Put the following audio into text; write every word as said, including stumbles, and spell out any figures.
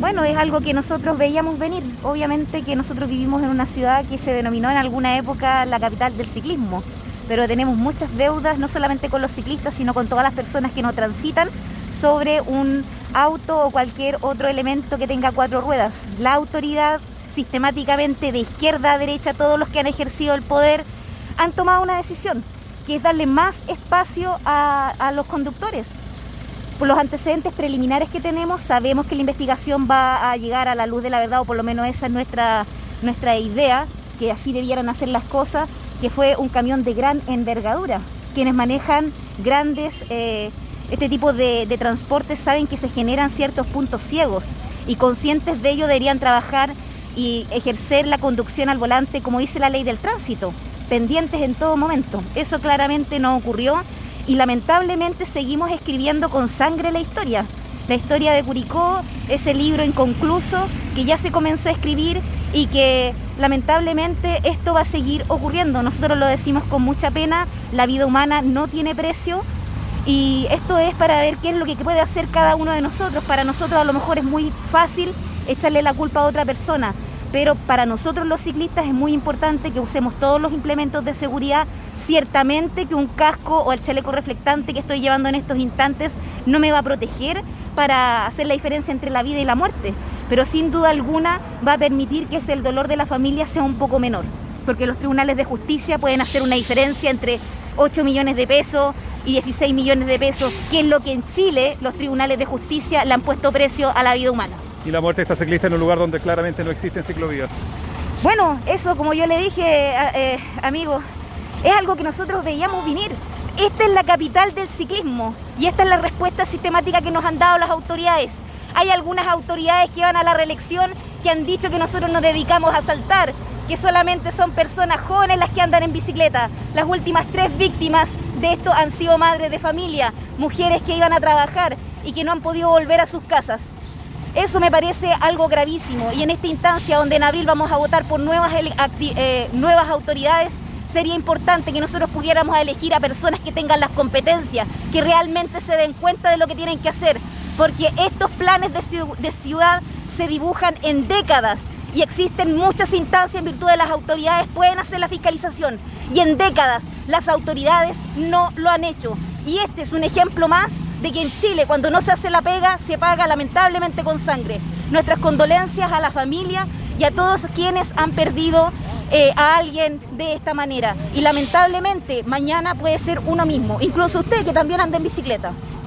Bueno, es algo que nosotros veíamos venir. Obviamente que nosotros vivimos en una ciudad que se denominó en alguna época la capital del ciclismo, pero tenemos muchas deudas, no solamente con los ciclistas, sino con todas las personas que no transitan sobre un auto o cualquier otro elemento que tenga cuatro ruedas. La autoridad, sistemáticamente de izquierda a derecha, todos los que han ejercido el poder, han tomado una decisión, que es darle más espacio a, a los conductores. Por los antecedentes preliminares que tenemos, sabemos que la investigación va a llegar a la luz de la verdad, o por lo menos esa es nuestra, nuestra idea, que así debieran hacer las cosas, que fue un camión de gran envergadura. Quienes manejan grandes, eh, este tipo de, de transportes saben que se generan ciertos puntos ciegos y conscientes de ello deberían trabajar y ejercer la conducción al volante como dice la ley del tránsito, pendientes en todo momento. Eso claramente no ocurrió. Y lamentablemente seguimos escribiendo con sangre la historia. La historia de Curicó, ese libro inconcluso que ya se comenzó a escribir y que lamentablemente esto va a seguir ocurriendo. Nosotros lo decimos con mucha pena, la vida humana no tiene precio y esto es para ver qué es lo que puede hacer cada uno de nosotros. Para nosotros a lo mejor es muy fácil echarle la culpa a otra persona, pero para nosotros los ciclistas es muy importante que usemos todos los implementos de seguridad. Ciertamente que un casco o el chaleco reflectante que estoy llevando en estos instantes no me va a proteger para hacer la diferencia entre la vida y la muerte, pero sin duda alguna va a permitir que el dolor de la familia sea un poco menor, porque los tribunales de justicia pueden hacer una diferencia entre ocho millones de pesos y dieciséis millones de pesos, que es lo que en Chile los tribunales de justicia le han puesto precio a la vida humana. Y la muerte de esta ciclista en un lugar donde claramente no existen ciclovías. Bueno, eso como yo le dije, eh, amigo, es algo que nosotros veíamos venir. Esta es la capital del ciclismo y esta es la respuesta sistemática que nos han dado las autoridades. Hay algunas autoridades que van a la reelección que han dicho que nosotros nos dedicamos a saltar, que solamente son personas jóvenes las que andan en bicicleta. Las últimas tres víctimas de esto han sido madres de familia, mujeres que iban a trabajar y que no han podido volver a sus casas. Eso me parece algo gravísimo y en esta instancia donde en abril vamos a votar por nuevas, eh, nuevas autoridades, sería importante que nosotros pudiéramos elegir a personas que tengan las competencias, que realmente se den cuenta de lo que tienen que hacer, porque estos planes de ciudad se dibujan en décadas y existen muchas instancias en virtud de las autoridades pueden hacer la fiscalización y en décadas las autoridades no lo han hecho. Y este es un ejemplo más de que en Chile cuando no se hace la pega se paga lamentablemente con sangre. Nuestras condolencias a la familia y a todos quienes han perdido Eh, a alguien de esta manera y lamentablemente mañana puede ser uno mismo, incluso usted que también anda en bicicleta.